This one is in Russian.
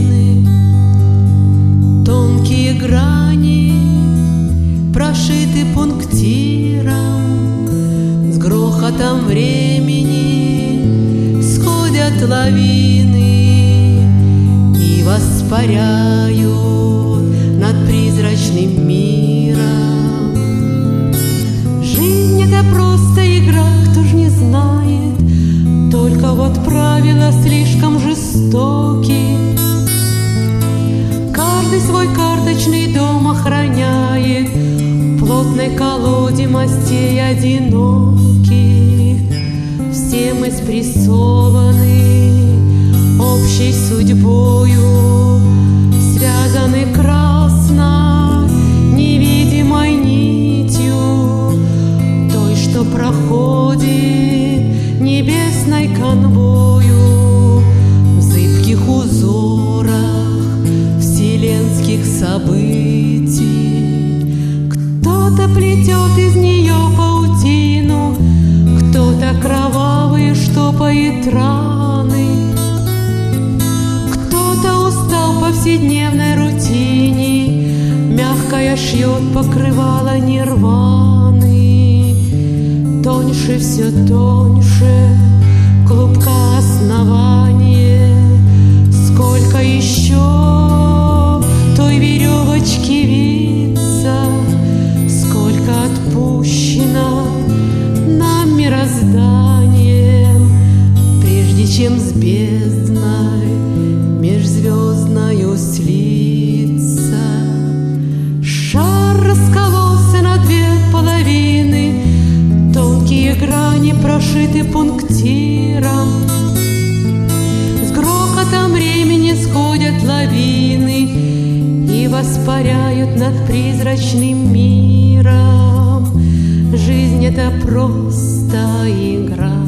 лавины, тонкие грани прошиты пунктиром, с грохотом времени сходят лавины и воспаряют над призрачным миром. Жизнь — это просто игра, кто ж не знает, только вот правила слишком жестоки. Каждый свой карточный дом охраняет в плотной колоде мастей одиноких. Все мы спрессованы общей судьбою, связаны красной невидимой нитью, той, что проходит небесной конвою в зыбких узорах вселенских событий. Кто-то плетет из нее паутину, кто-то кровавые штопает раны, кто-то устал в повседневной рутине, мягкое шьет покрывало нирваны. Тоньше, все тоньше клубка основания, сколько еще той веревочки виться, сколько отпущено нам мирозданием, прежде чем с бездной межзвездною слиться. Шар раскололся на две половины, тонкие грани прошиты пунктиром, с грохотом времени сходят лавины и воспаряют над призрачным миром. Жизнь — это просто игра.